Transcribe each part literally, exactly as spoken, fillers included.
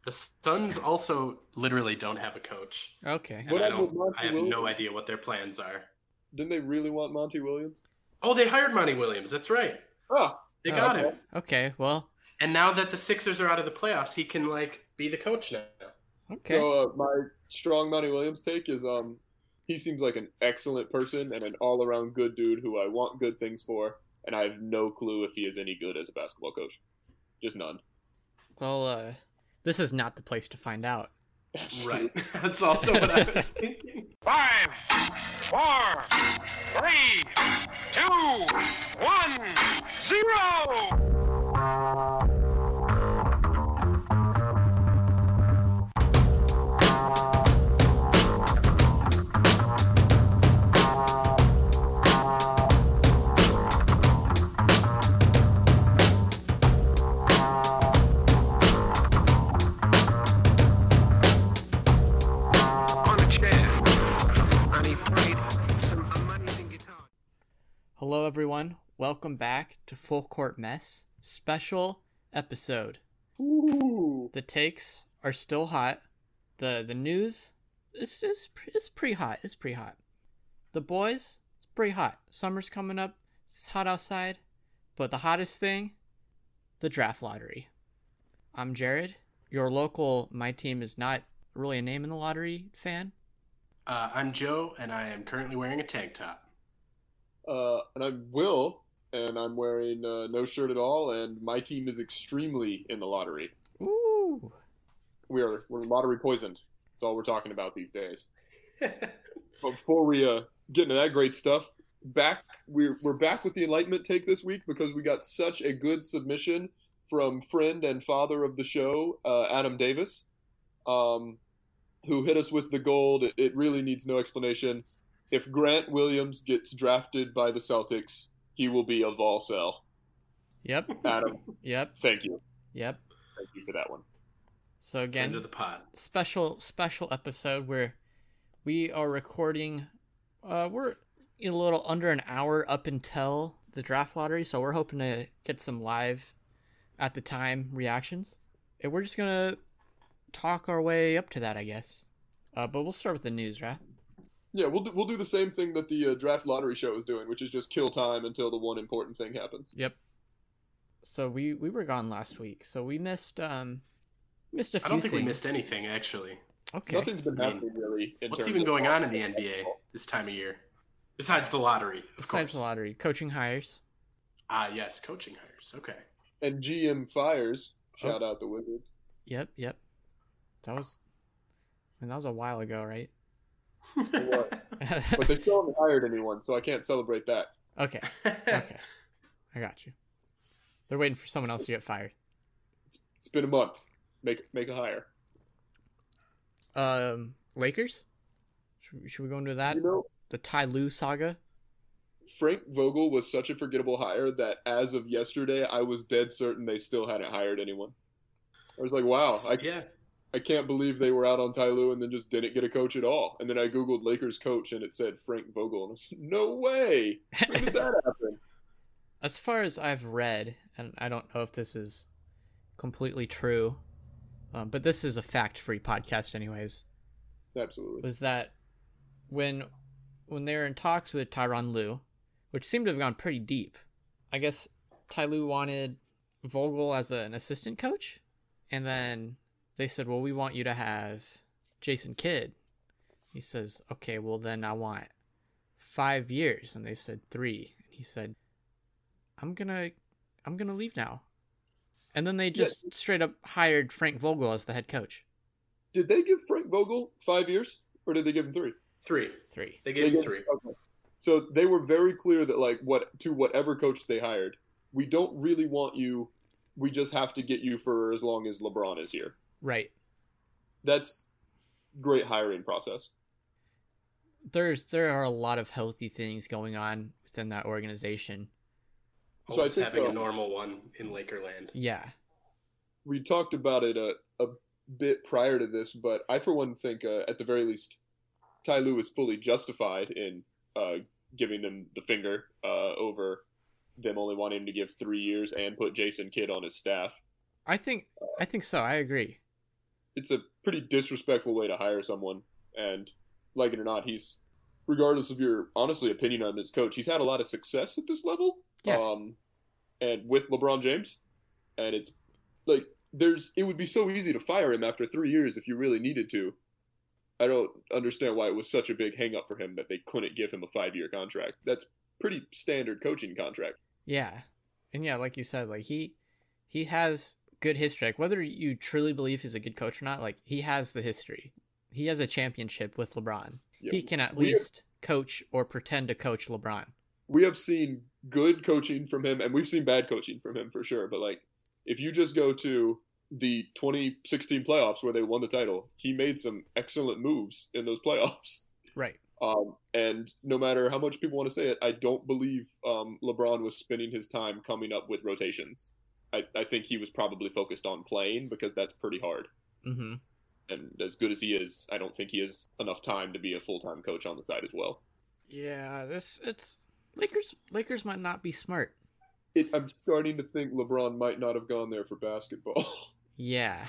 The Suns also literally don't have a coach. Okay. And What I happened with don't. Monty I have Williams? no idea what their plans are. Didn't they really want Monty Williams? Oh, they hired Monty Williams. That's right. Oh, They Oh, got okay. him. Okay, well, And now that the Sixers are out of the playoffs, he can like be the coach now. okay. So uh, my strong Monty Williams take is um, he seems like an excellent person and an all-around good dude who I want good things for, and I have no clue if he is any good as a basketball coach. Just none. Well, uh, this is not the place to find out. Right. That's also what I was thinking. Five, four, three, two, one, zero. On a chair, and he played some amazing guitar. Hello, everyone. Welcome back to Full Court Mess special episode. Ooh. The takes are still hot. The the news is is is pretty hot. It's pretty hot. The boys, it's pretty hot. Summer's coming up. It's hot outside. But the hottest thing, the draft lottery. I'm Jared, your local My Team Is Not Really a Name in the Lottery fan. Uh, I'm Joe, and I am currently wearing a tank top. Uh, and I'm Will, and I'm wearing uh, no shirt at all, and my team is extremely in the lottery. Ooh. We are we're lottery poisoned. That's all we're talking about these days. But before we uh, get into that great stuff, back we're we're back with the Enlightenment take this week because we got such a good submission from friend and father of the show, uh, Adam Davis, um, who hit us with the gold. It, it really needs no explanation. If Grant Williams gets drafted by the Celtics, he will be a Vol cell. Yep. Adam, Yep. thank you. Yep. Thank you for that one. So again, Friend of the pod. special special episode where we are recording. Uh, we're in a little under an hour up until the draft lottery, so we're hoping to get some live at the time reactions, and we're just gonna talk our way up to that, I guess. Uh, but we'll start with the news, right? Yeah, we'll do, we'll do the same thing that the uh, draft lottery show is doing, which is just kill time until the one important thing happens. Yep. So we we were gone last week, so we missed um missed a few I don't think things. we missed anything, actually. Okay. Nothing's been I mean, happening really. In What's terms even of going on in the basketball. N B A this time of year? Besides the lottery, of Besides course. the lottery, coaching hires. Ah, yes, coaching hires. Okay. And G M fires. Oh. Shout out the Wizards. Yep, yep. That was, I mean, that was a while ago, right? What? But they still haven't hired anyone, so I can't celebrate that. Okay, okay. I got you. They're waiting for someone else to get fired. It's been a month. Make make a hire. Um, Lakers? Should, we- should we go into that? You know, The Ty Lue saga? Frank Vogel was such a forgettable hire that as of yesterday, I was dead certain they still hadn't hired anyone. I was like, wow, I, yeah. I can't believe they were out on Ty Lue and then just didn't get a coach at all. And then I Googled Lakers coach and it said Frank Vogel. And I was like, no way. When did that happen? As far as I've read, and I don't know if this is completely true, um, but this is a fact-free podcast anyways, Absolutely. was that when when they were in talks with Tyronn Lue, which seemed to have gone pretty deep, I guess Ty Lue wanted Vogel as a, an assistant coach, and then they said, well, we want you to have Jason Kidd. He says, okay, well, then I want five years. And they said three. And he said, I'm gonna I'm gonna leave now. And then they just straight up hired Frank Vogel as the head coach. Did they give Frank Vogel five years or did they give him three? Three. Three. They They gave him gave- three. Okay. So they were very clear that like what to whatever coach they hired, we don't really want you. We just have to get you for as long as LeBron is here. Right. That's great hiring process. There's there are a lot of healthy things going on within that organization. So I Always think, having uh, a normal one in Lakerland. Yeah. We talked about it a, a bit prior to this, but I for one think uh, at the very least, Ty Lue is fully justified in uh, giving them the finger uh, over them only wanting him to give three years and put Jason Kidd on his staff. I think I think so. I agree. it's a pretty disrespectful way to hire someone. And like it or not, he's, regardless of your honestly opinion on this coach, he's had a lot of success at this level. Yeah. Um, and with LeBron James, and it's like there's it would be so easy to fire him after three years if you really needed to. I don't understand why it was such a big hang up for him that they couldn't give him a five year contract. That's pretty standard coaching contract. Yeah. And yeah, like you said, like he he has good history. Like whether you truly believe he's a good coach or not, like he has the history. He has a championship with LeBron. Yeah. He can at We least coach or pretend to coach LeBron. We have seen good coaching from him, and we've seen bad coaching from him for sure. But like, if you just go to the twenty sixteen playoffs where they won the title, he made some excellent moves in those playoffs. Right. Um, and no matter how much people want to say it, I don't believe um, LeBron was spending his time coming up with rotations. I, I think he was probably focused on playing because that's pretty hard. Mm-hmm. And as good as he is, I don't think he has enough time to be a full-time coach on the side as well. Yeah, this it's Lakers. Lakers might not be smart. It, I'm starting to think LeBron might not have gone there for basketball. Yeah.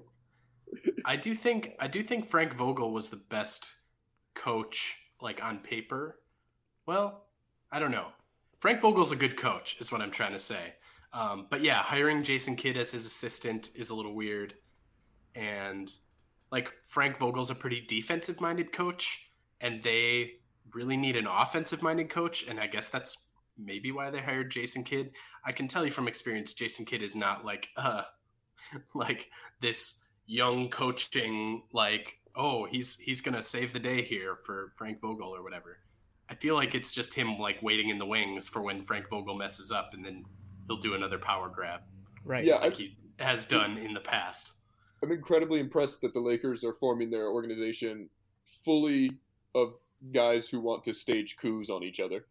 I do think I do think Frank Vogel was the best coach, like on paper. Well, I don't know. Frank Vogel's a good coach, is what I'm trying to say. Um, but yeah, hiring Jason Kidd as his assistant is a little weird. And like Frank Vogel's a pretty defensive-minded coach, and they really need an offensive-minded coach. And I guess that's maybe why they hired Jason Kidd. I can tell you from experience, Jason Kidd is not like uh, like this young coaching like, oh, he's he's gonna save the day here for Frank Vogel or whatever. I feel like it's just him like waiting in the wings for when Frank Vogel messes up, and then he'll do another power grab, Right. Yeah, like I, he has done in the past. I'm incredibly impressed that the Lakers are forming their organization fully of guys who want to stage coups on each other.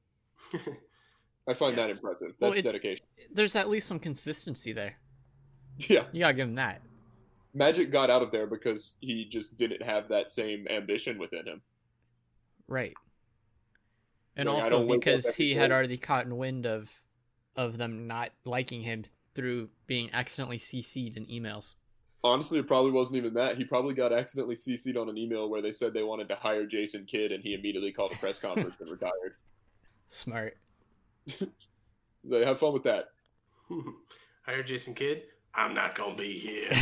I find Yes. that impressive. That's Well, it's- dedication. There's at least some consistency there. Yeah. You gotta give him that. Magic got out of there because he just didn't have that same ambition within him. Right. And Like, I also don't wake up because every he had day- already caught wind of of them not liking him through being accidentally C C'd in emails. Honestly, it probably wasn't even that. He probably got accidentally C C'd on an email where they said they wanted to hire Jason Kidd, and he immediately called a press conference and retired. Smart. So have fun with that. Hire Jason Kidd. I'm not gonna be here.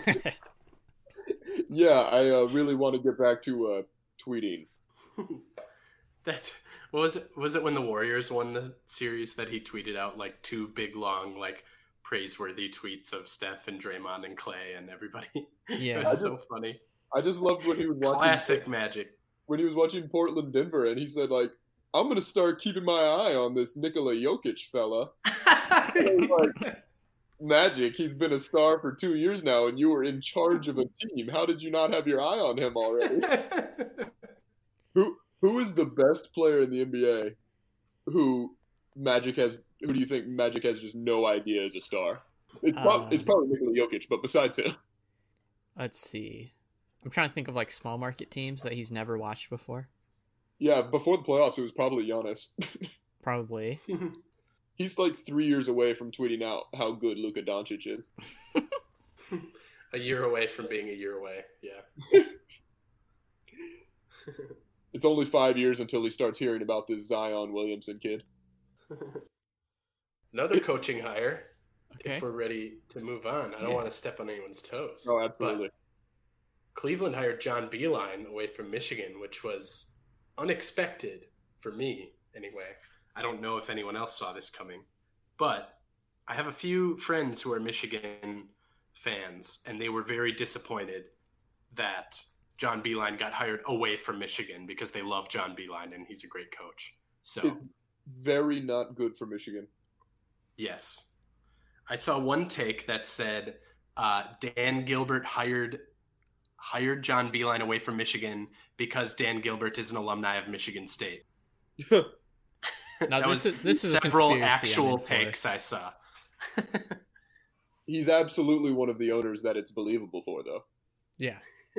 Yeah, I uh, really want to get back to uh, tweeting. That what was it? Was it when the Warriors won the series that he tweeted out like two big long like praiseworthy tweets of Steph and Draymond and Clay and everybody? Yeah. It was so funny. I just loved when he was watching Classic Magic. when he was watching Portland Denver, and he said like, "I'm gonna start keeping my eye on this Nikola Jokic fella." like, Magic, he's been a star for two years now, and you were in charge of a team. How did you not have your eye on him already? Who who is the best player in the N B A who Magic has? Who do you think Magic has just no idea is a star? It's, prob- Um, it's probably Nikola Jokic, but besides him, Let's see. I'm trying to think of like small market teams that he's never watched before. yeah, before the playoffs, it was probably Giannis. Probably. He's like three years away from tweeting out how good Luka Doncic is. A year away from being a year away. Yeah. It's only five years until he starts hearing about this Zion Williamson kid. Another coaching hire. Okay. If we're ready to move on, I don't Yeah. want to step on anyone's toes. Oh, absolutely. But Cleveland hired John Beilein away from Michigan, which was unexpected for me, anyway. I don't know if anyone else saw this coming, but I have a few friends who are Michigan fans, and they were very disappointed that John Beilein got hired away from Michigan because they love John Beilein and he's a great coach. So, It's very not good for Michigan. yes. I saw one take that said uh, Dan Gilbert hired hired John Beilein away from Michigan because Dan Gilbert is an alumni of Michigan State. Now that this was is this is a several conspiracy I'm actual in for. takes I saw. He's absolutely one of the owners that it's believable for, though. Yeah.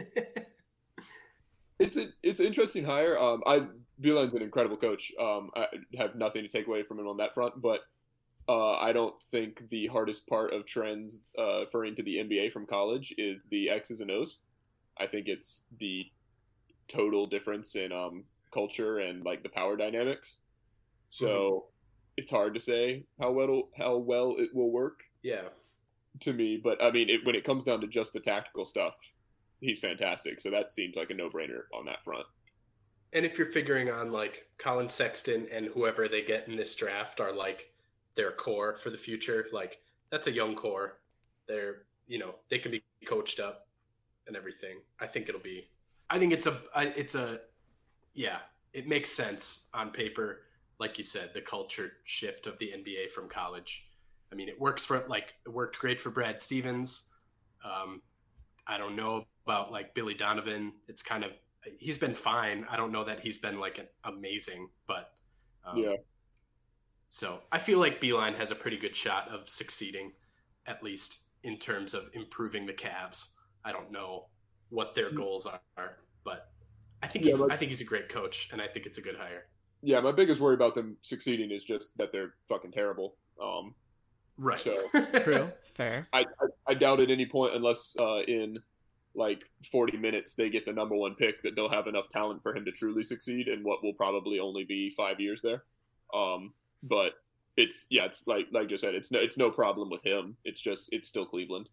It's a, it's an interesting hire. Um, I Beilein's an incredible coach. Um, I have nothing to take away from him on that front, but Uh, I don't think the hardest part of trends uh, referring to the N B A from college is the X's and O's. I think it's the total difference in um, culture and like the power dynamics. So mm-hmm. it's hard to say how well how well it will work. Yeah. To me, but I mean, it, when it comes down to just the tactical stuff, he's fantastic. So that seems like a no-brainer on that front. And if you're figuring on like Colin Sexton and whoever they get in this draft are like their core for the future, like that's a young core. They're, you know, they can be coached up and everything. I think it'll be, I think it's a, it's a, yeah, it makes sense on paper. Like you said, the culture shift of the N B A from college. I mean, it works for like, it worked great for Brad Stevens. Um, I don't know about like Billy Donovan. It's kind of, he's been fine. I don't know that he's been like an amazing, but um, yeah. So I feel like Beilein has a pretty good shot of succeeding, at least in terms of improving the Cavs. I don't know what their goals are, but I think he's, yeah, I think he's a great coach, and I think it's a good hire. Yeah, my biggest worry about them succeeding is just that they're fucking terrible. Um, right. So true, fair. I, I I doubt at any point, unless uh, in like forty minutes they get the number one pick, that they'll have enough talent for him to truly succeed in what will probably only be five years there. Um, but it's yeah, it's like like you said, it's no, it's no problem with him. It's just it's still Cleveland.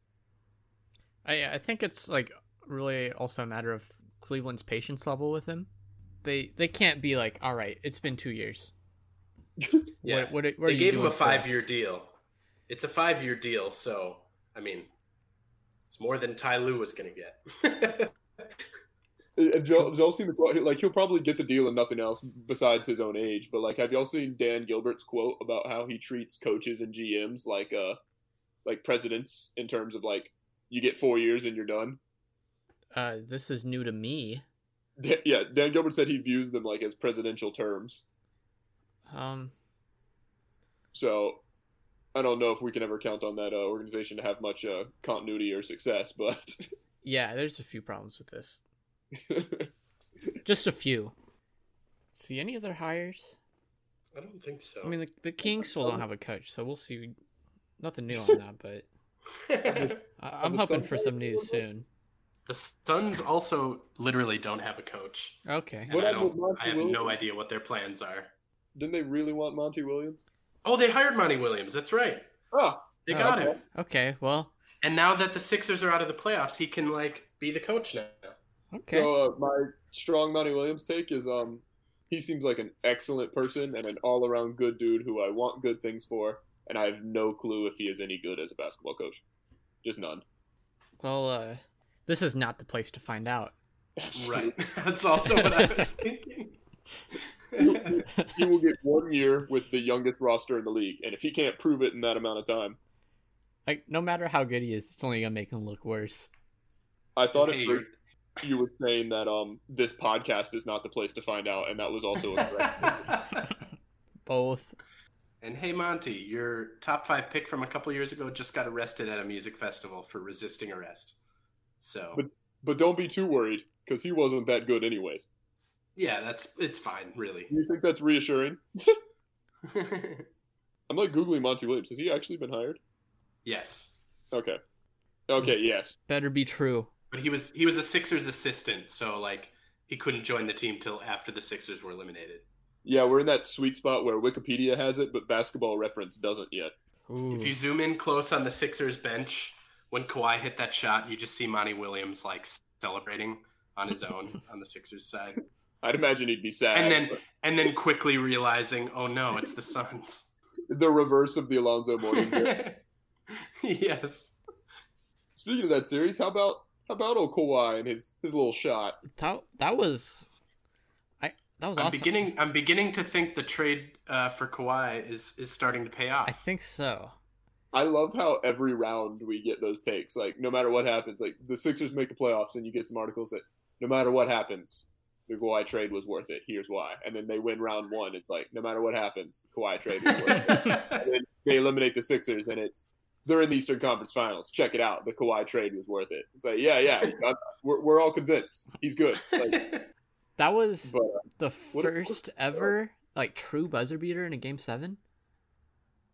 I I think it's like really also a matter of Cleveland's patience level with him. They they can't be like, all right, it's been two years. Yeah, what, what, what they gave him a five-year deal. It's a five-year deal, so I mean, it's more than Ty Lue was going to get. Have y'all seen the like? He'll probably get the deal and nothing else besides his own age. But like, have y'all seen Dan Gilbert's quote about how he treats coaches and G Ms like uh like presidents in terms of like you get four years and you're done? Uh, this is new to me. Yeah, Dan Gilbert said he views them like as presidential terms. Um. So, I don't know if we can ever count on that uh, organization to have much uh, continuity or success, but yeah, there's a few problems with this. Just a few. See any other hires? I don't think so. I mean, the, the Kings still don't have a coach, so we'll see. Nothing new on that, but I, I'm hoping for some news soon. The Suns also literally don't have a coach. Okay. And I don't. I have no idea what their plans are. Didn't they really want Monty Williams? Oh, they hired Monty Williams. That's right. Oh, they got okay. him. Okay, well. And now that the Sixers are out of the playoffs, he can like be the coach now. Okay. So uh, my strong Monty Williams take is um he seems like an excellent person and an all-around good dude who I want good things for, and I have no clue if he is any good as a basketball coach. Just none. Well, uh, this is not the place to find out. Right. That's also what I was thinking. He will get one year with the youngest roster in the league, and if he can't prove it in that amount of time, like no matter how good he is, it's only gonna make him look worse. I thought hey, at first you were saying that um this podcast is not the place to find out, and that was also incorrect. Both. And hey, Monty, your top five pick from a couple years ago just got arrested at a music festival for resisting arrest. So, but but don't be too worried because he wasn't that good anyways. Yeah, that's it's fine, really. Do you think that's reassuring? I'm like Googling Monty Williams. Has he actually been hired? Yes. Okay. Okay, yes. Better be true. But he was he was a Sixers assistant, so like he couldn't join the team till after the Sixers were eliminated. Yeah, we're in that sweet spot where Wikipedia has it, but Basketball Reference doesn't yet. Ooh. If you zoom in close on the Sixers bench, when Kawhi hit that shot, you just see Monty Williams like celebrating on his own on the Sixers side. I'd imagine he'd be sad. And then but... and then quickly realizing, oh no, it's the Suns. The reverse of the Alonzo Mourning. Yes. Speaking of that series, how about how about old Kawhi and his, his little shot? That that was, I that was I'm awesome. beginning. I'm beginning to think the trade uh, for Kawhi is is starting to pay off. I think so. I love how every round we get those takes. Like no matter what happens, like the Sixers make the playoffs, and you get some articles that no matter what happens, the Kawhi trade was worth it. Here's why. And then they win round one. It's like no matter what happens, the Kawhi trade was worth it. And then they eliminate the Sixers, and it's they're in the Eastern Conference Finals. Check it out. The Kawhi trade was worth it. It's like, yeah, yeah, we're we're all convinced he's good. Like, that was but, uh, the what, first what, ever like true buzzer beater in a game seven.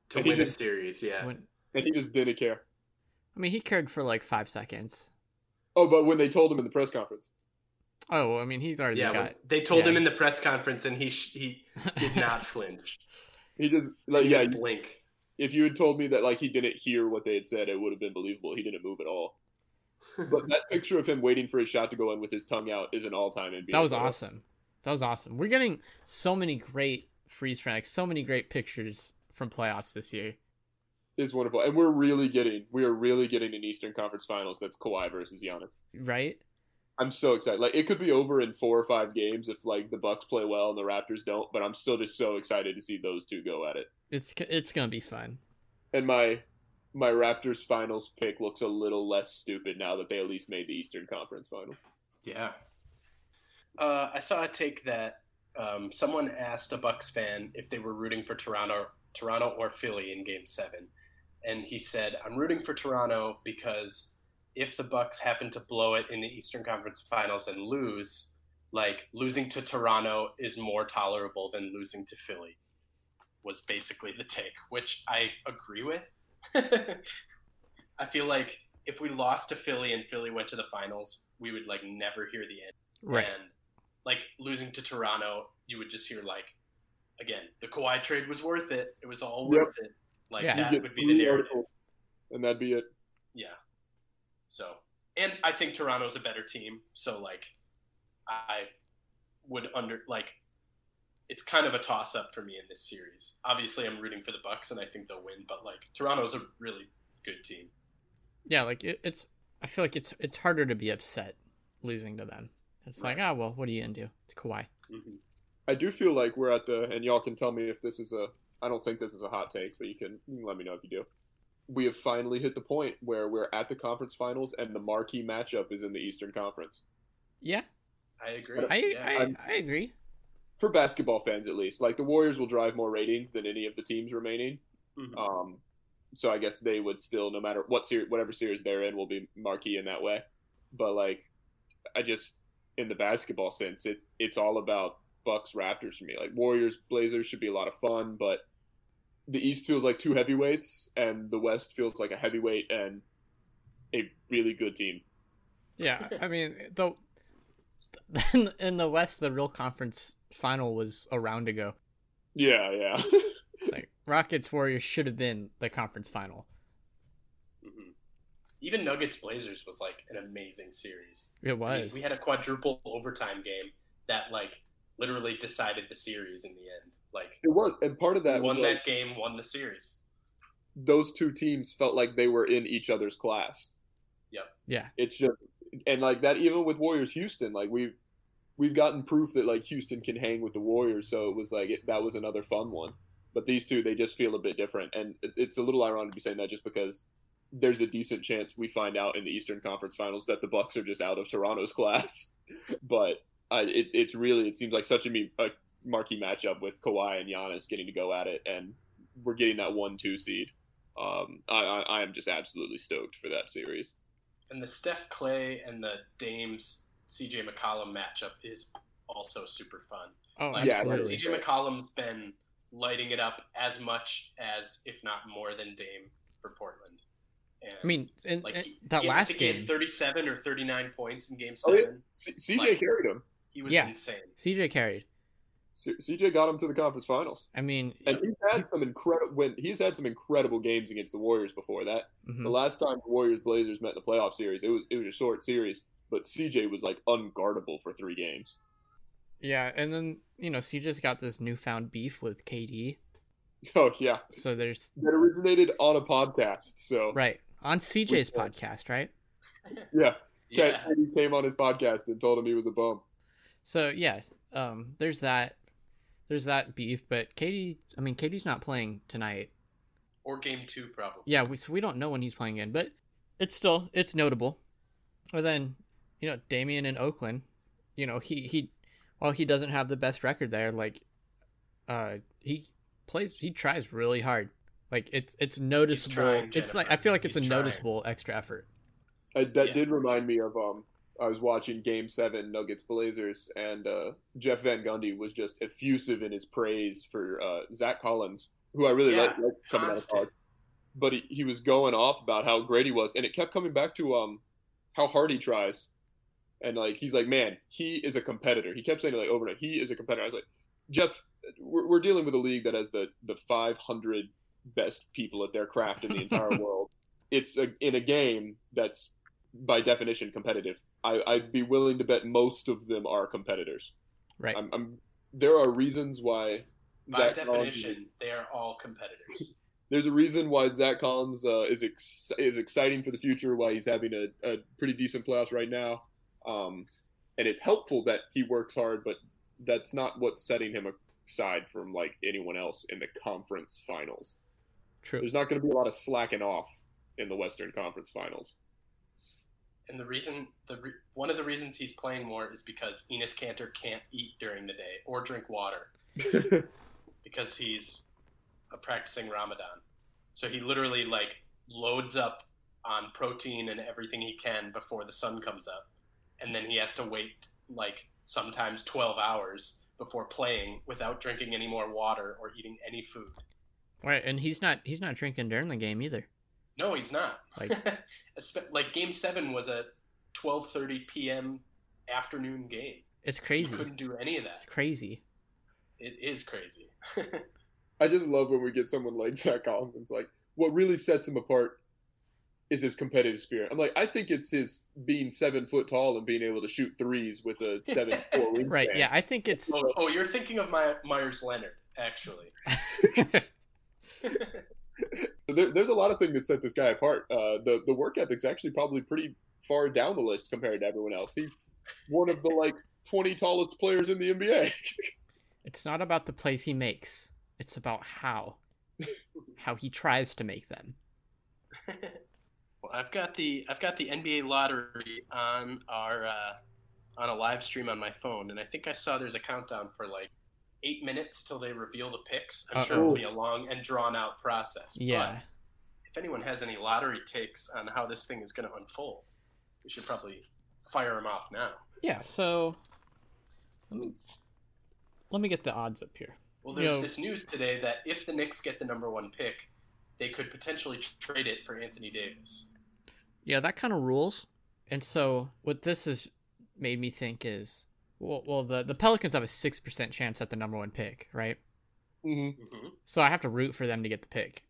to And he win a just- series. Yeah, When, and he just didn't care. I mean, he cared for like five seconds. Oh, but when they told him in the press conference, Oh, I mean, he's already yeah. got. When they told yeah. him in the press conference, and he sh- he did not flinch. he just like Didn't yeah. even blink. If you had told me that like he didn't hear what they had said, it would have been believable. He didn't move at all. But that picture of him waiting for his shot to go in with his tongue out is an all-time N B A. That was photo. awesome. That was awesome. We're getting so many great freeze frames, so many great pictures from playoffs this year. It's wonderful, and we're really getting we are really getting an Eastern Conference Finals that's Kawhi versus Giannis. Right? I'm so excited. Like it could be over in four or five games if like the Bucks play well and the Raptors don't, but I'm still just so excited to see those two go at it. It's it's gonna be fun. And my my Raptors finals pick looks a little less stupid now that they at least made the Eastern Conference Final. Yeah. Uh, I saw a take that um, someone asked a Bucks fan if they were rooting for Toronto, Toronto or Philly in Game Seven, and he said, "I'm rooting for Toronto because if the Bucks happen to blow it in the Eastern Conference Finals and lose, like losing to Toronto is more tolerable than losing to Philly." Was basically the take, which I agree with. I feel like if we lost to Philly and Philly went to the finals, we would like never hear the end. Right. And like losing to Toronto, you would just hear like, again, the Kawhi trade was worth it. It was all Yep. worth it. Like Yeah. You that get would be the three narrative. articles, and that'd be it. Yeah. So, and I think Toronto's a better team. So like, I would under like, it's kind of a toss up for me in this series. Obviously, I'm rooting for the Bucks, and I think they'll win. But like, Toronto's a really good team. Yeah, like it, it's. I feel like it's it's harder to be upset losing to them. It's like, Right. oh well, what are you gonna do? It's Kawhi. Mm-hmm. I do feel like we're at the, and y'all can tell me if this is a, I don't think this is a hot take, but you can, you can let me know if you do. We have finally hit the point where we're at the conference finals and the marquee matchup is in the Eastern Conference. Yeah, I agree. I yeah. I, I'm- I agree. For basketball fans, at least. Like, the Warriors will drive more ratings than any of the teams remaining. Mhm. Um, so I guess they would still, no matter what series, whatever series they're in, will be marquee in that way. But, like, I just, in the basketball sense, it it's all about Bucks Raptors for me. Like, Warriors Blazers should be a lot of fun, but the East feels like two heavyweights, and the West feels like a heavyweight and a really good team. Yeah, I mean the in the West, the real conference final was a round ago. Yeah, yeah. Like Rockets Warriors should have been the conference final. Mhm. Even Nuggets Blazers was like an amazing series. It I mean, was. we had a quadruple overtime game that like literally decided the series in the end. Like It was, and part of that was won like, that game, won the series. those two teams felt like they were in each other's class. Yeah, It's just, and like that, even with Warriors Houston, like we've we've gotten proof that like Houston can hang with the Warriors. So it was like it, that was another fun one. But these two, they just feel a bit different, and it, it's a little ironic to be saying that just because there's a decent chance we find out in the Eastern Conference Finals that the Bucks are just out of Toronto's class. But uh, it, it's really, it seems like such a, me- a marquee matchup with Kawhi and Giannis getting to go at it, and we're getting that one two seed. Um, I, I, I am just absolutely stoked for that series. And the Steph Clay and the Dames C J McCollum matchup is also super fun. oh, Like, Yeah, absolutely. C J McCollum's been lighting it up as much as, if not more than Dame for Portland. And I mean, in, like in he, that he had- I last think he had game, thirty-seven or thirty-nine points in Game Oh, yeah. Seven. C- CJ Like- carried him. He was Yeah. insane. C J carried. C- CJ got him to the conference finals, I mean, and he's had some incredible. When he's had some incredible games against the Warriors before that. mhm. The last time the Warriors Blazers met in the playoff series, it was it was a short series, but C J was like unguardable for three games. yeah, and then you know, C J's got this newfound beef with K D. Oh yeah, So there's that originated on a podcast. So right on C J's Which one? podcast, right? yeah, Yeah. K D came on his podcast and told him he was a bum. So yeah, um, there's that, there's that beef. But K D, I mean, K D's not playing tonight. Or Game Two, probably. Yeah, we so we don't know when he's playing in, but it's still it's notable. But then, you know, Damian in Oakland, you know, he he, while he doesn't have the best record there, like, uh, he plays, he tries really hard. Like it's it's noticeable. trying, It's like I Jennifer. feel like it's He's a trying. noticeable extra effort. I, that Yeah. did remind me of um. I was watching Game Seven, Nuggets Blazers, and uh, Jeff Van Gundy was just effusive in his praise for uh, Zach Collins, who I really Yeah, like, like coming constant. out of college. But he, he was going off about how great he was, and it kept coming back to um how hard he tries. And like he's like, man, he is a competitor. He kept saying it like over and over. He is a competitor. I was like, Jeff, we're, we're dealing with a league that has the the five hundred best people at their craft in the entire world. It's a, in a game that's by definition competitive. I, I'd be willing to bet most of them are competitors. Right. I'm, I'm there are reasons why. By Zach Collins- definition, they are all competitors. There's a reason why Zach Collins uh, is ex- is exciting for the future. Why he's having a, a pretty decent playoffs right now, um, and it's helpful that he works hard. But that's not what's setting him aside from like anyone else in the conference finals. True. There's not going to be a lot of slacking off in the Western Conference Finals. And the reason, the re- one of the reasons he's playing more is because Enes Kanter can't eat during the day or drink water because he's a practicing Ramadan. So he literally like loads up on protein and everything he can before the sun comes up, and then he has to wait like sometimes twelve hours before playing without drinking any more water or eating any food. Right, and he's not he's not drinking during the game either. No, he's not. Like- Espe- like game seven was a twelve thirty p.m. afternoon game. It's He crazy. couldn't do any of It's that. crazy. It is crazy. I just love when we get someone like Zach Collins. It's like what really sets him apart is his competitive spirit. I'm like, I think it's his being seven foot tall and being able to shoot threes with a seven four wingspan. Right, yeah, I think it's oh, oh, you're thinking of My- Myers Leonard, actually. There, there's a lot of things that set this guy apart. Uh, the the work ethic's actually probably pretty far down the list compared to everyone else. He's one of the like twenty tallest players in the N B A. it's not about the plays he makes. It's about how how he tries to make them. Well, I've got the I've got the N B A lottery on our uh, on a live stream on my phone, and I think I saw there's a countdown for like eight minutes till they reveal the picks. I'm sure Uh-oh. it'll be a long and drawn out process. Yeah. But if anyone has any lottery takes on how this thing is going to unfold, we should probably fire them off now. Yeah, so let me let me get the odds up here. Well, there's Yo. this news today that if the Knicks get the number one pick, they could potentially trade it for Anthony Davis. Yeah, that kind of rules. And so what this has made me think is, well, well the, the Pelicans have a six percent chance at the number one pick, right? Mm-hmm. Mm-hmm. So I have to root for them to get the pick.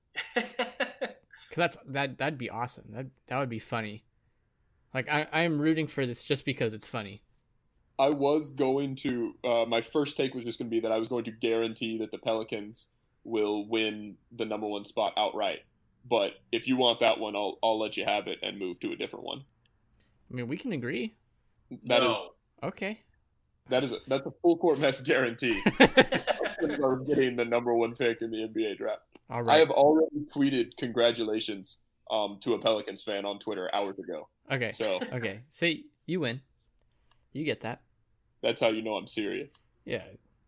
Because that's, that, that'd be awesome. That, that would be funny. Like, I, I am rooting for this just because it's funny. I was going to. Uh, my first take was just going to be that I was going to guarantee that the Pelicans will win the number one spot outright. But if you want that one, I'll I'll let you have it and move to a different one. I mean, we can agree. That is no. Okay. that is a, that's a full court mess guarantee. Are getting the number one pick in the N B A draft. All I right. have already tweeted congratulations um, to a Pelicans fan on Twitter hours ago. Okay. So Okay. See, you win. You get that. that's how you know I'm serious. Yeah.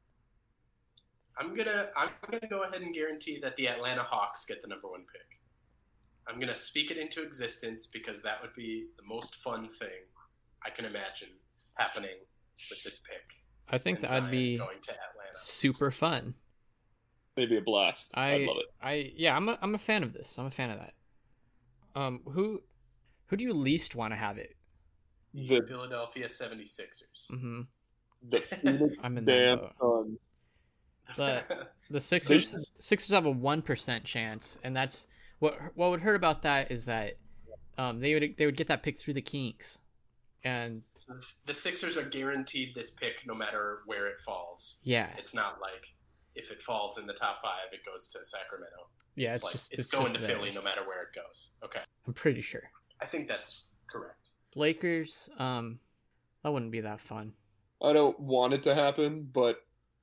I'm gonna I'm gonna go ahead and guarantee that the Atlanta Hawks get the number one pick. I'm gonna speak it into existence because that would be the most fun thing I can imagine happening with this pick. I think And that'd Zion be going to Atlanta. super fun. Maybe a blast. I I'd love it. I yeah, I'm a I'm a fan of this. I'm a fan of that. Um who who do you least want to have it? The The Philadelphia seventy-sixers. Mm-hmm. the Phoenix I'm in that damn boat. Suns. But the Sixers Sixers. Sixers have a one percent chance, and that's what what would hurt about that is that um they would they would get that pick through the Kings, and So the- the Sixers are guaranteed this pick no matter where it falls. yeah, It's not like if it falls in the top five, it goes to Sacramento. yeah, it's, it's, like just it's, it's going just to Philly theirs. no matter where it goes. Okay, I'm pretty sure. I think that's correct. Lakers, um, that wouldn't be that fun. I don't want it to happen, but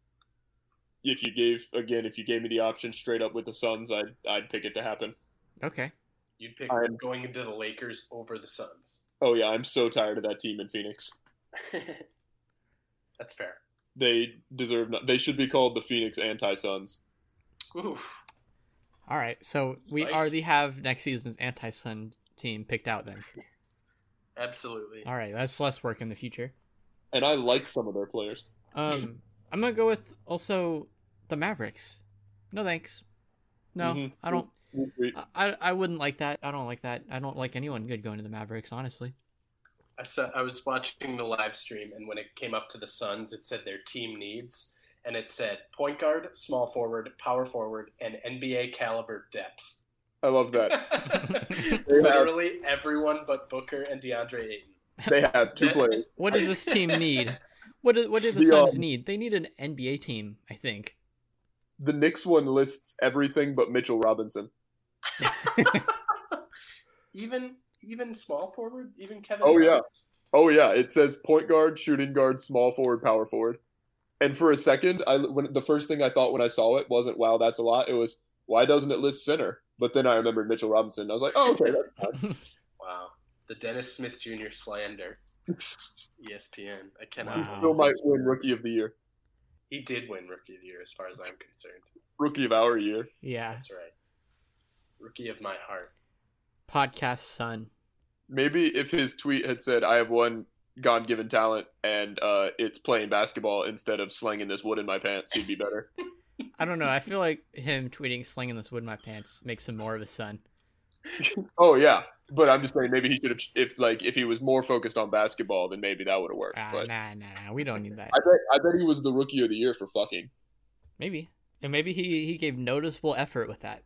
if you gave again, if you gave me the option straight up with the Suns, I'd I'd pick it to happen. Okay, You'd pick I'm- going into the Lakers over the Suns. Oh yeah, I'm so tired of that team in Phoenix. That's fair. They deserve not. They should be called the Phoenix Anti-Suns. Oof. all right. So we Spice. already have next season's anti-Sun team picked out. Then, Absolutely. all right, that's less work in the future. And I like some of their players. Um, I'm gonna go with also the Mavericks. No thanks. No, Mhm. I don't. We'll see. I I wouldn't like that. I don't like that. I don't like anyone good going to the Mavericks, honestly. I saw, I was watching the live stream, and when it came up to the Suns, it said their team needs, and it said point guard, small forward, power forward, and N B A caliber depth. I love that. Literally everyone but Booker and DeAndre Ayton. They have two players. What does this team need? What do, what do the The, Suns um, need? They need an N B A team, I think. The Knicks one lists everything but Mitchell Robinson. Even even small forward, even Kevin. Oh, yeah. Lawrence? Oh yeah, it says point guard, shooting guard, small forward, power forward. And for a second, I when the first thing I thought when I saw it wasn't, wow, that's a lot. It was, why doesn't it list center? But then I remembered Mitchell Robinson. I was like, oh, okay, that's fine. Wow, the Dennis Smith Junior slander. E S P N. I cannot. Wow. Still might win Rookie of the Year. He did win Rookie of the Year, as far as I'm concerned. Rookie of our year. Yeah, That's right. Rookie of my heart. podcast son. Maybe if his tweet had said, I have one God-given talent, and uh, it's playing basketball instead of slinging this wood in my pants, he'd be better. I don't know. I feel like him tweeting "slinging this wood in my pants" makes him more of a son. Oh yeah, but I'm just saying maybe he should have, if like if he was more focused on basketball, then maybe that would have worked. Ah, but nah, nah, nah. We don't need that. I bet I bet he was the Rookie of the Year for fucking. Maybe, and maybe he he gave noticeable effort with that.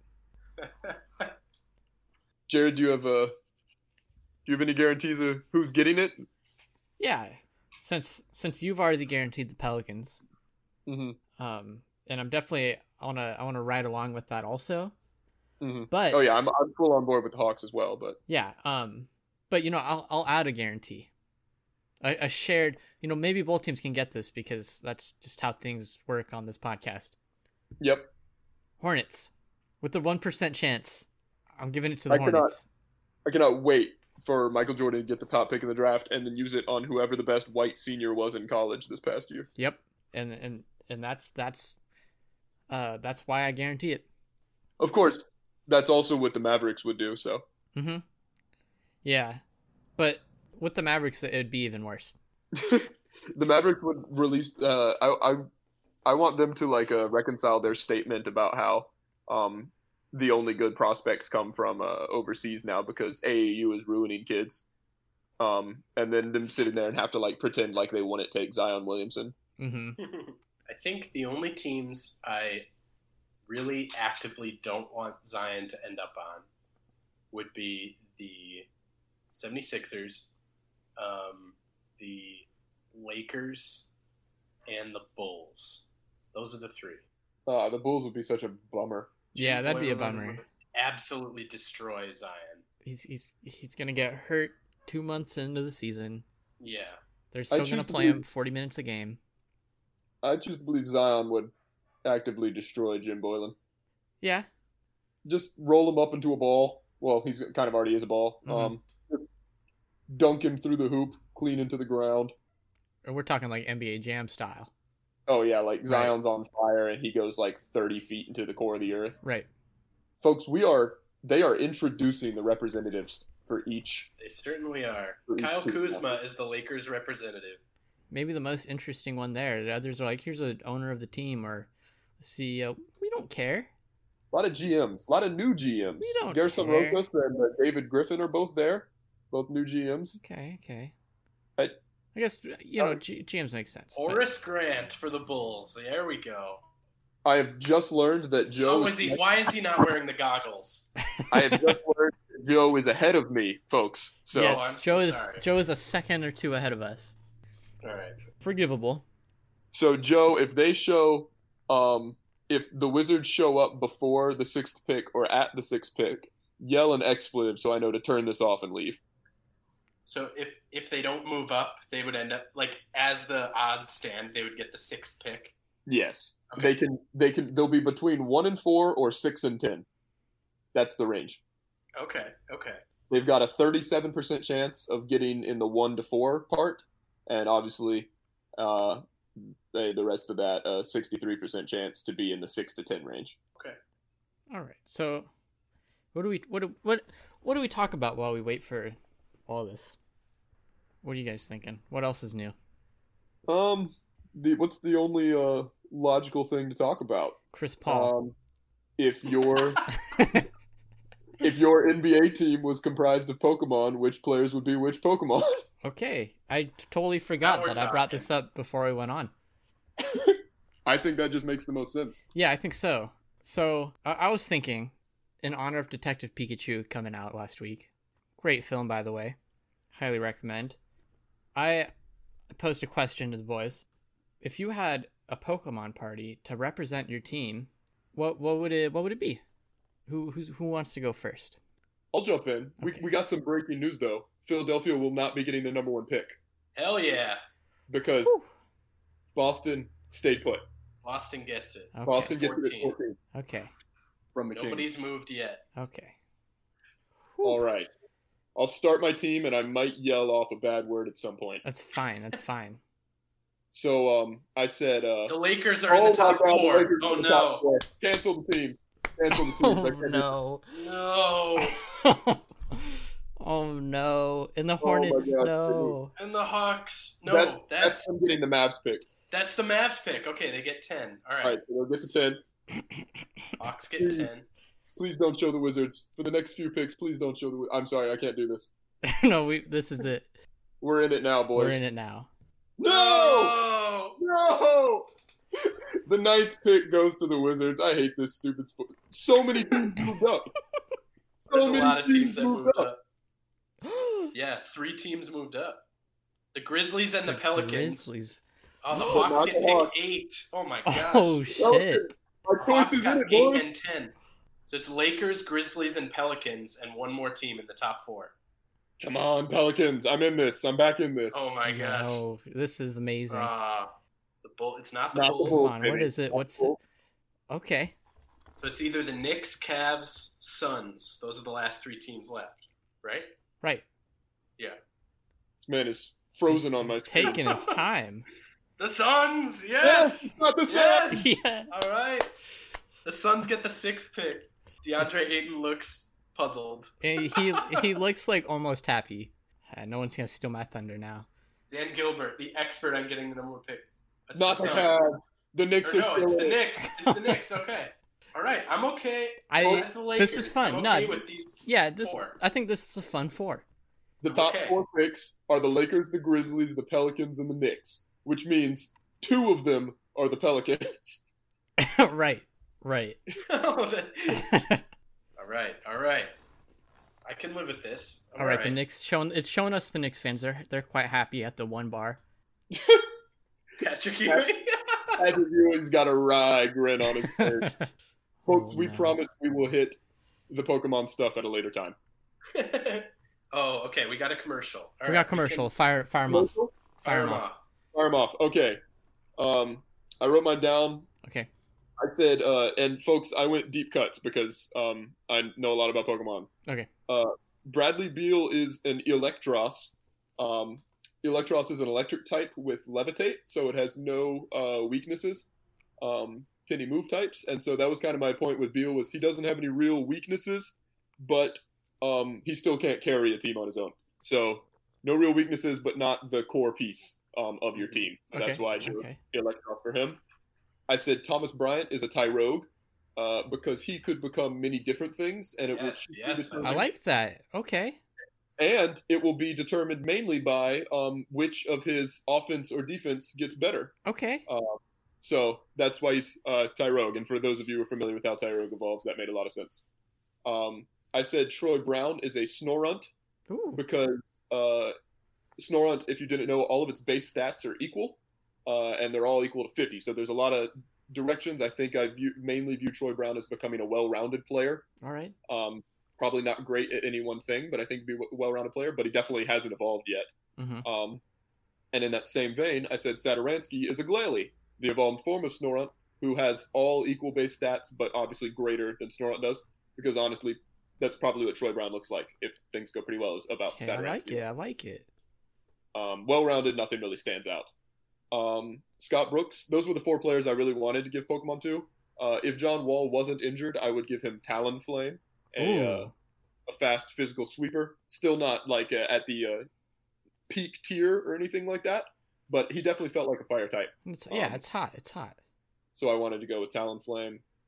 Jared, do you have a do you have any guarantees of who's getting it? Yeah, since since you've already guaranteed the Pelicans, Mm-hmm. um, and I'm definitely I wanna I wanna ride along with that also. Mm-hmm. But Oh yeah, I'm I'm full on board with the Hawks as well. But yeah, um, but you know I'll I'll add a guarantee, a, a shared. You know maybe both teams can get this because that's just how things work on this podcast. yep, Hornets, with the one percent chance, I'm giving it to the I cannot- Hornets. I cannot wait for Michael Jordan to get the top pick in the draft and then use it on whoever the best white senior was in college this past year. Yep, and and and that's that's, uh, that's why I guarantee it. Of course, that's also what the Mavericks would do. So Mm-hmm. Yeah, but with the Mavericks, it'd be even worse. the Mavericks would release. Uh, I I I want them to like uh, reconcile their statement about how um the only good prospects come from uh, overseas now because A A U is ruining kids. Um, and then them sitting there and have to like pretend like they wouldn't take Zion Williamson. Mm-hmm. I think the only teams I really actively don't want Zion to end up on would be the seventy-sixers, um, the Lakers, and the Bulls. Those are the three. Uh, the Bulls would be such a bummer. Yeah, that'd be a Boylan bummer. would absolutely destroy Zion. He's he's he's gonna get hurt two months into the season. Yeah. They're I still choose gonna to play believe- him forty minutes a game. I just believe Zion would actively destroy Jim Boylan. Yeah, Just roll him up into a ball. Well, he's kind of already is a ball. Mhm. Um, just dunk him through the hoop, clean into the ground. or we're talking like N B A Jam style, Oh yeah, like Right. Zion's on fire and he goes like thirty feet into the core of the earth. right? Folks, we are they are introducing the representatives for each. They certainly are. For each Kyle team. Kuzma is the Lakers representative. Maybe the most interesting one there. The others are like, here's an owner of the team or a C E O. We don't care. A lot of G Ms, a lot of new G Ms. We don't Gerson care. Rokas and uh, David Griffin are both there, both new G Ms. Okay, okay. I- I guess you know Uh, G- GMs make sense. but- Horace Grant for the Bulls. There we go. I have just learned that Joe. Oh, is he? Why is he not wearing the goggles? I have just learned that Joe is ahead of me, folks. So yes, Oh, I'm so Joe is sorry. Joe is a second or two ahead of us. All right. Forgivable. So Joe, if they show, um, if the Wizards show up before the sixth pick or at the sixth pick, yell an expletive so I know to turn this off and leave. So if if they don't move up, they would end up like as the odds stand, they would get the sixth pick. Yes, Okay. they can. They can. They'll be between one and four or six and ten. That's the range. Okay. Okay. They've got a thirty-seven percent chance of getting in the one to four part, and obviously, uh, they, the rest of that, uh, sixty-three percent chance to be in the six to ten range. All right. So, what do we what do, what what do we talk about while we wait for all this? What are you guys thinking? What else is new? Um, the what's the only uh logical thing to talk about? Chris Paul. Um, if your if your N B A team was comprised of Pokemon, which players would be which Pokemon? Okay, I t- totally forgot Now we're that I brought talking. this up before we went on. I think that just makes the most sense. Yeah, I think so. So I, I was thinking, in honor of Detective Pikachu coming out last week, great film by the way, highly recommend. I posed a question to the boys: if you had a Pokemon party to represent your team, what what would it what would it be? Who who's, who wants to go first? I'll jump in. We Okay. we got some breaking news though. Philadelphia will not be getting the number one pick Hell yeah. because Whew. Boston stayed put. Boston gets it. Okay. Boston gets it at fourteen. fourteen Okay. from the Kings. Nobody's moved yet. Okay. All right. I'll start my team, and I might yell off a bad word at some point. That's fine. That's fine. So um, I said, uh, The Lakers are in oh the top my God, the four. Lakers Oh are in the top no. four. Cancel the team. Cancel the team. I Oh can't do no. No. Oh no. In the Oh my Hornets, God, no. And the Hawks. No, that's, that's that's that's, them getting the Mavs pick. the Mavs pick. Okay, they get ten. All right. All right, so they'll get the tenth. Hawks get ten. Please don't show the Wizards for the next few picks. Please don't show the. Wi- I'm sorry, I can't do this. No, we. This is it. We're in it now, boys. We're in it now. No, No. no. The ninth pick goes to the Wizards. I hate this stupid sport. So many teams moved up. So There's a many lot of teams that moved up. Yeah, three teams moved up. The Grizzlies and the, Pelicans. Grizzlies. Oh, the Oh, Hawks not get the pick Hawks. eight. Oh my gosh. Oh shit. My choice Hawks is in got it, eight boys. and ten. So it's Lakers, Grizzlies, and Pelicans, and one more team in the top four. Come on, Pelicans. I'm in this. I'm back in this. Oh my gosh. No, this is amazing. Uh, the bull. It's not the Not the Bulls. Bulls. Come on, what is it? What's the... Okay. So it's either the Knicks, Cavs, Suns. Those are the last three teams left, right? Right. Yeah. This man is frozen He's- on my he's screen. taking his time. The Suns. Yes, Yes. it's not the Yes. Suns. Yeah. All right. The Suns get the sixth pick. DeAndre Ayton looks puzzled. And he he looks like almost happy. Uh, no one's gonna steal my thunder now. Dan Gilbert, the expert on getting the number one pick. That's Not the the Suns. Cavs. The Knicks Or are no, still it's in the it. Knicks. It's the Knicks. Okay. All right. I'm okay. I It's the Lakers. this is fun. I'm No, okay with these. yeah, this Four. I think this is a fun four. The top Okay. four picks are the Lakers, the Grizzlies, the Pelicans, and the Knicks, which means two of them are the Pelicans. right. Right. Oh, that- all right. All right. I can live with this. All right, the Knicks showing it's showing us the Knicks fans. They're they're quite happy at the one bar. Patrick Ewing. Patrick Ewing's got a wry grin on his face. Folks, Oh, we no. promise we will hit the Pokemon stuff at a later time. Oh, okay. We got a commercial. All we right, got commercial. Fire fire 'em off. Commercial? Fire 'em Fire 'em off. off. Fire 'em off. Okay. Um, I wrote mine down. Okay. I said, uh, and folks, I went deep cuts because um, I know a lot about Pokemon. Okay. Uh, Bradley Beal is an Electros. Um, Electros is an electric type with Levitate, so it has no uh, weaknesses um, to any move types. And so that was kind of my point with Beal was he doesn't have any real weaknesses, but um, he still can't carry a team on his own. So no real weaknesses, but not the core piece um, of your team. Okay. That's why I chose Okay. Electros for him. I said Thomas Bryant is a Tyrogue uh, because he could become many different things, and it Yes, will be yes, determined, I like that. Okay. and it will be determined mainly by um, which of his offense or defense gets better. Okay. So that's why he's uh, Tyrogue. And for those of you who are familiar with how Tyrogue evolves, that made a lot of sense. Um, I said Troy Brown is a Snorunt Ooh. because uh, Snorunt, if you didn't know, all of its base stats are equal, uh, and they're all equal to fifty. So there's a lot of directions. I think I view, mainly view Troy Brown as becoming a well-rounded player. All right. Um, probably not great at any one thing, but I think he'd be a well-rounded player. But he definitely hasn't evolved yet. Mm-hmm. Um, and in that same vein, I said Saturansky is a Glalie, the evolved form of Snorunt, who has all equal base stats, but obviously greater than Snorunt does. Because honestly, that's probably what Troy Brown looks like if things go pretty well about Okay, I Saturansky. like it. I like it. Um, well-rounded, nothing really stands out. Um, Scott Brooks, those were the four players I really wanted to give Pokemon to. Uh, if John Wall wasn't injured, I would give him Talonflame, a, Ooh. uh, a fast physical sweeper. Still not like uh, at the uh, peak tier or anything like that, but he definitely felt like a fire type. It's, yeah, um, it's hot. It's hot. So I wanted to go with Talonflame.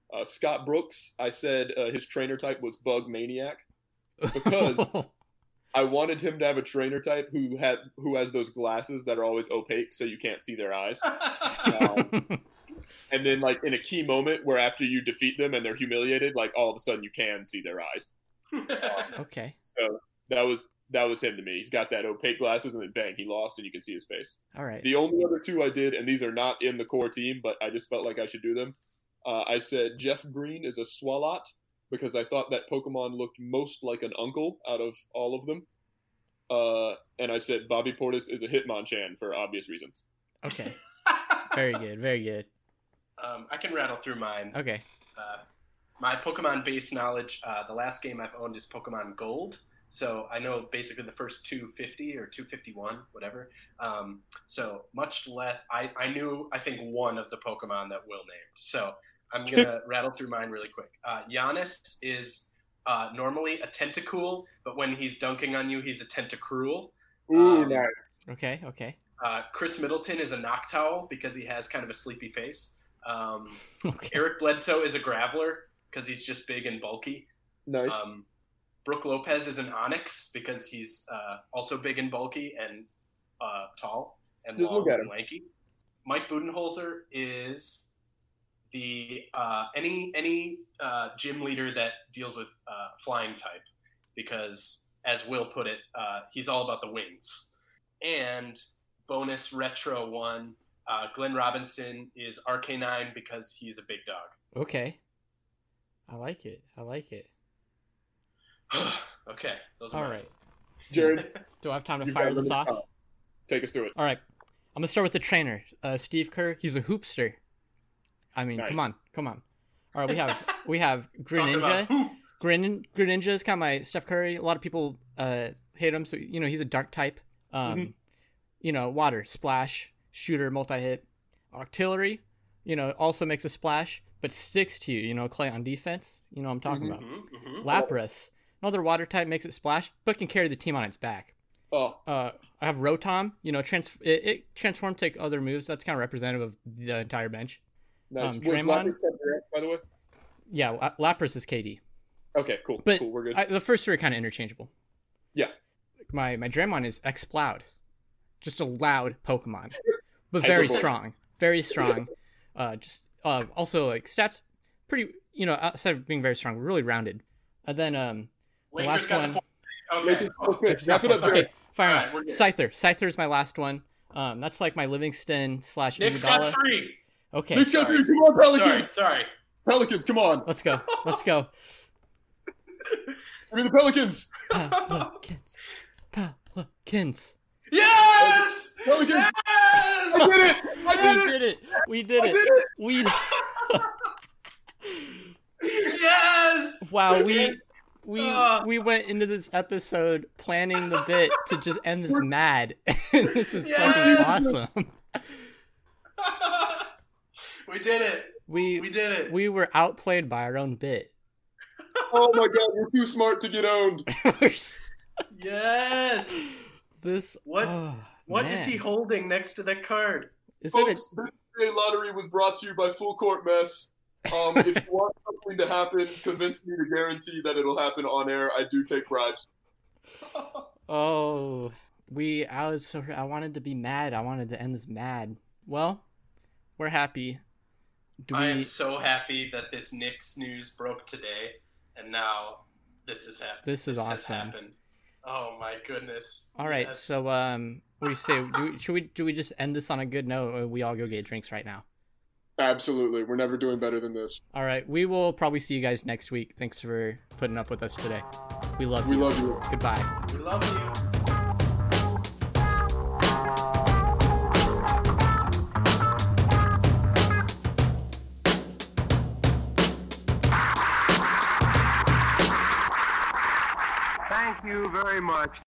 Uh, Scott Brooks, I said uh, his trainer type was Bug Maniac because I wanted him to have a trainer type who had who has those glasses that are always opaque so you can't see their eyes. Um, and then, like, in a key moment where after you defeat them and they're humiliated, like, all of a sudden you can see their eyes. Um, okay. So that was that was him to me. He's got that opaque glasses, and then bang, he lost, and you can see his face. All right. The only other two I did, and these are not in the core team, but I just felt like I should do them. Uh, I said Jeff Green is a Swalot because I thought that Pokemon looked most like an uncle out of all of them. Uh, and I said Bobby Portis is a Hitmonchan for obvious reasons. Okay. Very good. Very good. Um, I can rattle through mine. Okay. Uh, my Pokemon base knowledge, uh, the last game I've owned is Pokemon Gold. So I know basically the first two fifty or two fifty-one, whatever. Um, so much less, I, I knew, I think, one of the Pokemon that Will named. So I'm going to rattle through mine really quick. Uh, Giannis is uh, normally a Tentacool, but when he's dunking on you, he's a Tentacruel. Ooh, Um, nice. Okay. Okay. Uh, Chris Middleton is a Noctowl because he has kind of a sleepy face. Um, Okay. Eric Bledsoe is a Graveler because he's just big and bulky. Nice. Um, Brooke Lopez is an Onyx because he's uh, also big and bulky and uh, tall and Just long look at and him. lanky. Mike Budenholzer is the uh, any any uh, gym leader that deals with uh, flying type because, as Will put it, uh, he's all about the wings. And bonus retro one, uh, Glenn Robinson is R K nine because he's a big dog. Okay. I like it. I like it. Okay, those are All mine. right. Jared, Do I have time to you've fire got this limited off? time. Take us through it. All right. I'm gonna start with the trainer, uh, Steve Kerr. He's a hoopster. I mean, Nice. come on, come on. All right, we have we have Greninja. Talk about- Grenin Greninja is kind of my Steph Curry. A lot of people uh, hate him, so you know he's a dark type. Um, Mhm. You know, water splash, shooter, multi hit. Artillery, you know, also makes a splash, but sticks to you. You know, Clay on defense. You know what I'm talking Mhm. about. Mhm, mhm. Lapras, another water type, makes it splash, but can carry the team on its back. Oh, Uh, I have Rotom. You know, trans it, it transform take other moves. That's kind of representative of the entire bench. nice. Um, Was Draymond? Lapras kept correct, by the way? Yeah, La- Lapras is K D, Okay, cool. but cool. We're good. I, the first three are kind of interchangeable. Yeah. My my Draymond is Exploud, just a loud Pokemon, but very Hyperbole. strong, very strong. Uh, just uh, also like stats, pretty. You know, outside of being very strong, really rounded. And then um, the Lakers last got one. the four. Make Okay. it so quick. Wrap it up, Jared. Okay, fire All off. right, we're good. Scyther. Scyther is my last one. Um, that's like my Livingston slash Nick's Iguodala. got three. Okay, Nick sorry. Sheffield, come on, Pelicans. Sorry, sorry. Pelicans, come on. let's go. Let's go. I mean, the Pelicans. Pelicans. Pelicans. Yes! Pelicans. Yes! I did it. I We did it. did it. We did I it. did it. We. Yes! Wow. We. We Ah. we went into this episode planning the bit to just end this mad. And this is fucking Yes! awesome. We did it. We We did it. we were outplayed by our own bit. Oh my God, we're too smart to get owned. Yes. This What- oh, What is man. he holding next to that card? Is it a, Folks, this day lottery was brought to you by Full Court Mess. Um, if you want something to happen, convince me to guarantee that it'll happen on air. I do take bribes. Oh, we. I was so. I wanted to be mad. I wanted to end this mad. Well, we're happy. Do we? I am so happy that this Knicks news broke today, and now this is happening. This is has awesome. happened. Oh my goodness! All right. Yes. So, um, what do you say? Do we, should we? Do we just end this on a good note, or we all go get drinks right now? Absolutely. We're never doing better than this. All right. We will probably see you guys next week. Thanks for putting up with us today. We love We you. love you. Goodbye. we love you. Thank you very much.